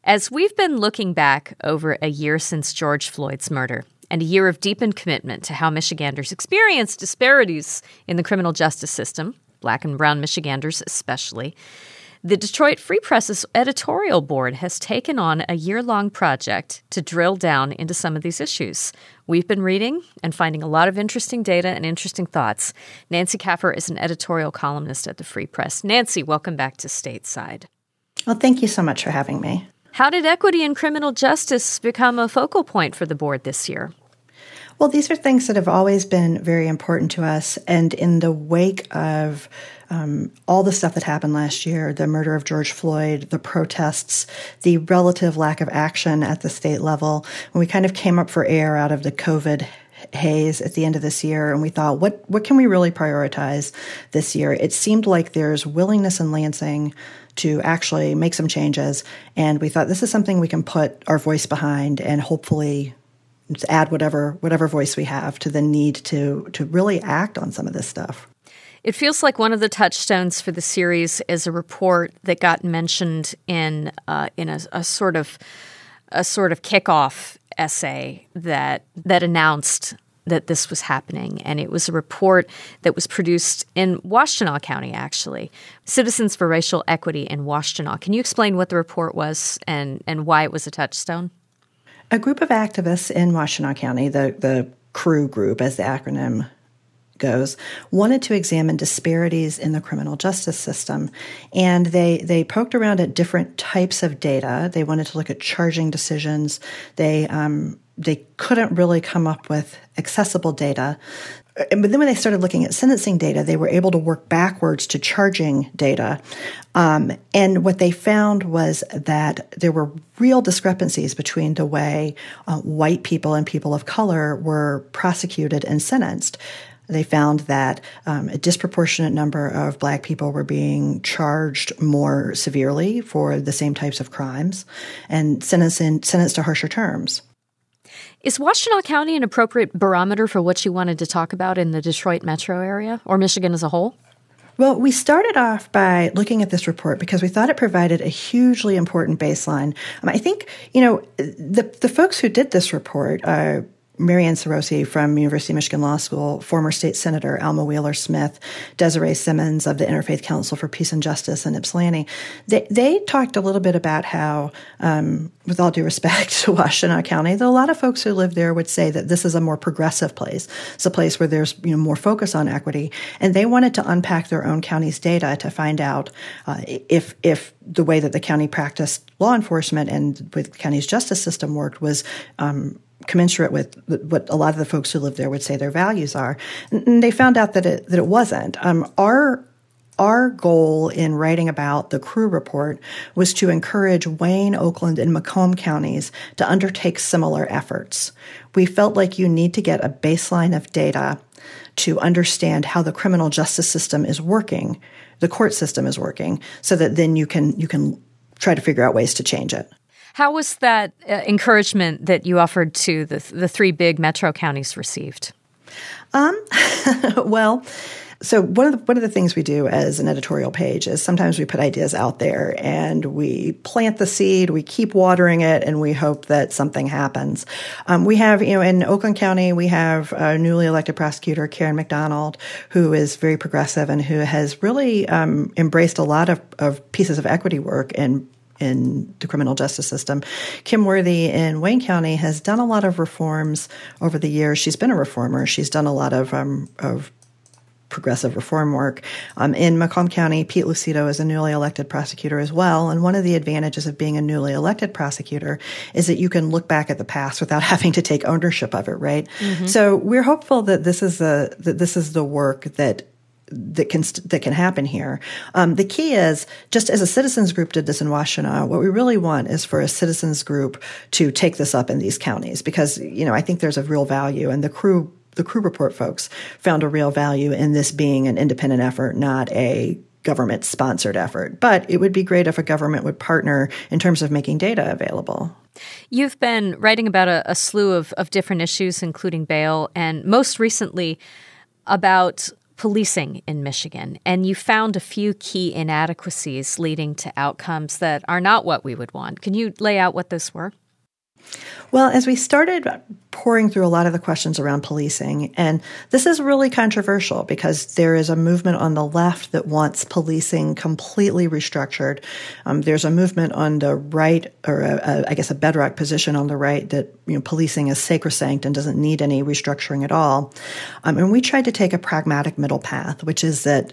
As we've been looking back over a year since George Floyd's murder, and a year of deepened commitment to how Michiganders experience disparities in the criminal justice system, Black and brown Michiganders especially, the Detroit Free Press's editorial board has taken on a year-long project to drill down into some of these issues. We've been reading and finding a lot of interesting data and interesting thoughts. Nancy Kaffer is an editorial columnist at the Free Press. Nancy, welcome back to Stateside. Well, thank you so much for having me. How did equity in criminal justice become a focal point for the board this year? Well, these are things that have always been very important to us. And in the wake of all the stuff that happened last year, the murder of George Floyd, the protests, the relative lack of action at the state level, when we kind of came up for air out of the COVID haze at the end of this year, and we thought, what can we really prioritize this year? It seemed like there's willingness in Lansing to actually make some changes, and we thought this is something we can put our voice behind and hopefully add whatever voice we have to the need to really act on some of this stuff. It feels like one of the touchstones for the series is a report that got mentioned in a sort of kickoff essay that announced that this was happening. And it was a report that was produced in Washtenaw County, actually. Citizens for Racial Equity in Washtenaw. Can you explain what the report was and why it was a touchstone? A group of activists in Washtenaw County, the CREW group, as the acronym goes, wanted to examine disparities in the criminal justice system. And they poked around at different types of data. They wanted to look at charging decisions. They couldn't really come up with accessible data. But then when they started looking at sentencing data, they were able to work backwards to charging data. And what they found was that there were real discrepancies between the way white people and people of color were prosecuted and sentenced. They found that a disproportionate number of Black people were being charged more severely for the same types of crimes and sentenced to harsher terms. Is Washtenaw County an appropriate barometer for what you wanted to talk about in the Detroit metro area or Michigan as a whole? Well, we started off by looking at this report because we thought it provided a hugely important baseline. I think, the folks who did this report, Marianne Sarosi from University of Michigan Law School, former state senator Alma Wheeler Smith, Desiree Simmons of the Interfaith Council for Peace and Justice in Ypsilanti, they talked a little bit about how, with all due respect to Washtenaw County, that a lot of folks who live there would say that this is a more progressive place. It's a place where there's more focus on equity, and they wanted to unpack their own county's data to find out if the way that the county practiced law enforcement and with the county's justice system worked was commensurate with what a lot of the folks who live there would say their values are. And they found out that it wasn't. Our goal in writing about the CREW report was to encourage Wayne, Oakland, and Macomb counties to undertake similar efforts. We felt like you need to get a baseline of data to understand how the criminal justice system is working, the court system is working, so that then you can try to figure out ways to change it. How was that encouragement that you offered to the three big metro counties received? Well, so one of the things we do as an editorial page is sometimes we put ideas out there and we plant the seed, we keep watering it, and we hope that something happens. We have, in Oakland County, we have a newly elected prosecutor, Karen McDonald, who is very progressive and who has really embraced a lot of pieces of equity work in the criminal justice system. Kim Worthy in Wayne County has done a lot of reforms over the years. She's been a reformer. She's done a lot of progressive reform work. In Macomb County, Pete Lucido is a newly elected prosecutor as well. And one of the advantages of being a newly elected prosecutor is that you can look back at the past without having to take ownership of it, right? Mm-hmm. So we're hopeful that this is the work that can happen here. The key is, just as a citizens group did this in Washtenaw, what we really want is for a citizens group to take this up in these counties because, I think there's a real value, and the CREW report folks found a real value in this being an independent effort, not a government-sponsored effort. But it would be great if a government would partner in terms of making data available. You've been writing about a slew of different issues, including bail, and most recently about policing in Michigan, and you found a few key inadequacies leading to outcomes that are not what we would want. Can you lay out what those were? Well, as we started pouring through a lot of the questions around policing, and this is really controversial because there is a movement on the left that wants policing completely restructured. There's a movement on the right, or I guess a bedrock position on the right, that policing is sacrosanct and doesn't need any restructuring at all. And we tried to take a pragmatic middle path, which is that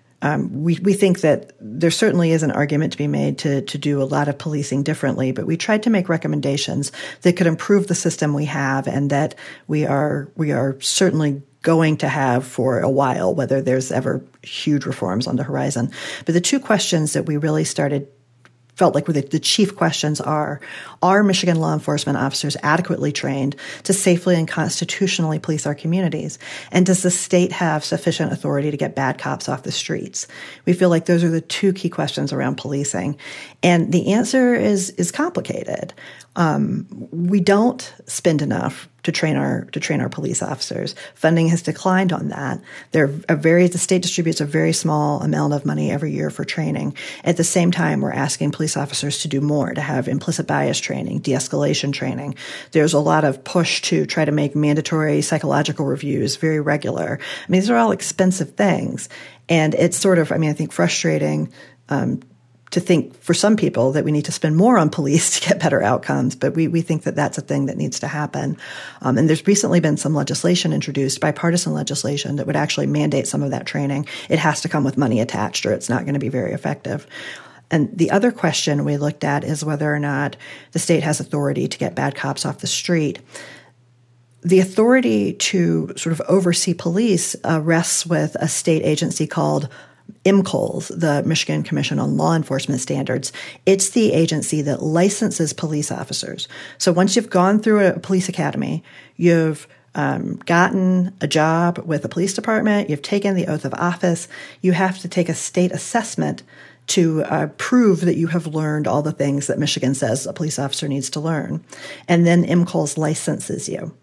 we think that there certainly is an argument to be made to do a lot of policing differently, but we tried to make recommendations that could improve the system we have and that we are certainly going to have for a while, whether there's ever huge reforms on the horizon. But the two questions that we really felt like the chief questions are Michigan law enforcement officers adequately trained to safely and constitutionally police our communities? And does the state have sufficient authority to get bad cops off the streets? We feel like those are the two key questions around policing. And the answer is complicated. We don't spend enough to train our police officers. Funding has declined on that. The state distributes a very small amount of money every year for training. At the same time, we're asking police officers to do more, to have implicit bias training, de-escalation training. There's a lot of push to try to make mandatory psychological reviews very regular. These are all expensive things. And it's sort of, I think, frustrating to think for some people that we need to spend more on police to get better outcomes, but we think that that's a thing that needs to happen. And there's recently been some legislation introduced, bipartisan legislation, that would actually mandate some of that training. It has to come with money attached or it's not going to be very effective. And the other question we looked at is whether or not the state has authority to get bad cops off the street. The authority to sort of oversee police rests with a state agency called MCOLS, the Michigan Commission on Law Enforcement Standards. It's the agency that licenses police officers. So once you've gone through a police academy, you've gotten a job with a police department, you've taken the oath of office, you have to take a state assessment to prove that you have learned all the things that Michigan says a police officer needs to learn. And then MCOLS licenses you.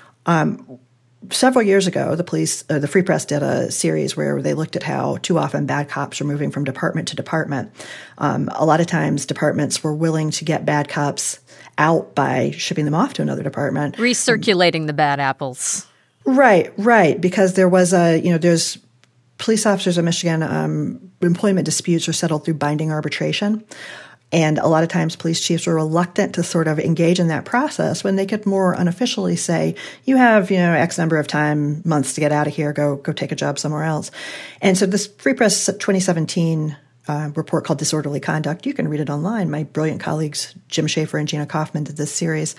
Several years ago, the Free Press did a series where they looked at how too often bad cops are moving from department to department. A lot of times departments were willing to get bad cops out by shipping them off to another department. Recirculating the bad apples. Right. Because there's police officers in Michigan, employment disputes are settled through binding arbitration. And a lot of times police chiefs are reluctant to sort of engage in that process when they could more unofficially say, you have, X number of months to get out of here, go take a job somewhere else. And so this Free Press 2017 report called Disorderly Conduct, you can read it online. My brilliant colleagues, Jim Schaefer and Gina Kaufman, did this series.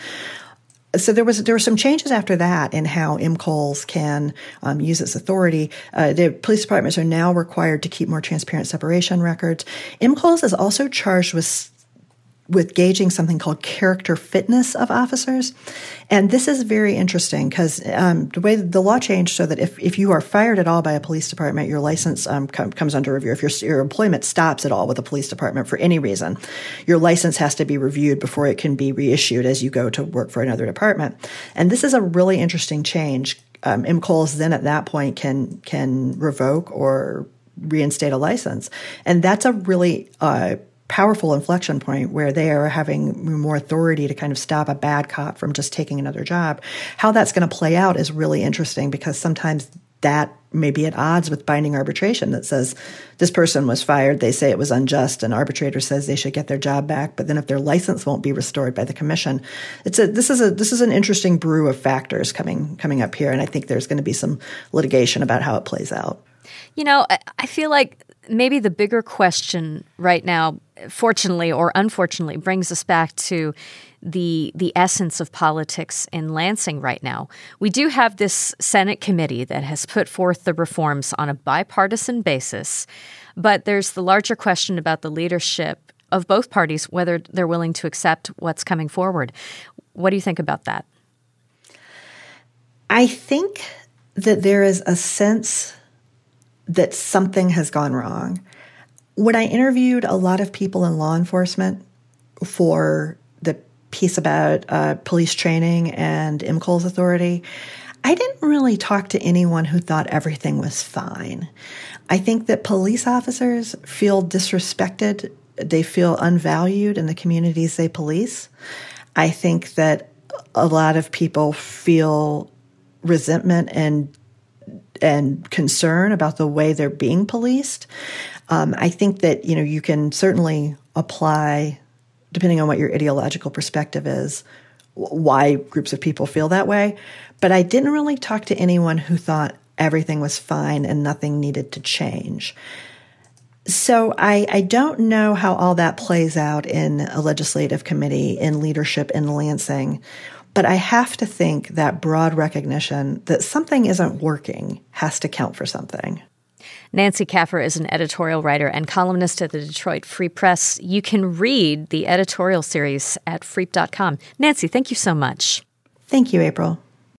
So there were some changes after that in how MCOLS can use its authority. The police departments are now required to keep more transparent separation records. MCOLS is also charged with gauging something called character fitness of officers. And this is very interesting because the way the law changed so that if you are fired at all by a police department, your license comes under review. If your employment stops at all with a police department for any reason, your license has to be reviewed before it can be reissued as you go to work for another department. And this is a really interesting change. MCOLS then at that point can revoke or reinstate a license. And that's a really powerful inflection point where they are having more authority to kind of stop a bad cop from just taking another job. How that's going to play out is really interesting because sometimes that may be at odds with binding arbitration that says this person was fired, they say it was unjust, and arbitrator says they should get their job back, but then if their license won't be restored by the commission, this is an interesting brew of factors coming up here, and I think there's going to be some litigation about how it plays out. I feel like maybe the bigger question right now, fortunately or unfortunately, brings us back to the essence of politics in Lansing right now. We do have this Senate committee that has put forth the reforms on a bipartisan basis, but there's the larger question about the leadership of both parties, whether they're willing to accept what's coming forward. What do you think about that? I think that there is a sense that something has gone wrong. When I interviewed a lot of people in law enforcement for the piece about police training and MCOLS authority, I didn't really talk to anyone who thought everything was fine. I think that police officers feel disrespected. They feel unvalued in the communities they police. I think that a lot of people feel resentment and concern about the way they're being policed. I think that, you can certainly apply, depending on what your ideological perspective is, why groups of people feel that way. But I didn't really talk to anyone who thought everything was fine and nothing needed to change. So I don't know how all that plays out in a legislative committee, in leadership in Lansing, but I have to think that broad recognition that something isn't working has to count for something. Nancy Kaffer is an editorial writer and columnist at the Detroit Free Press. You can read the editorial series at freep.com. Nancy, thank you so much. Thank you, April.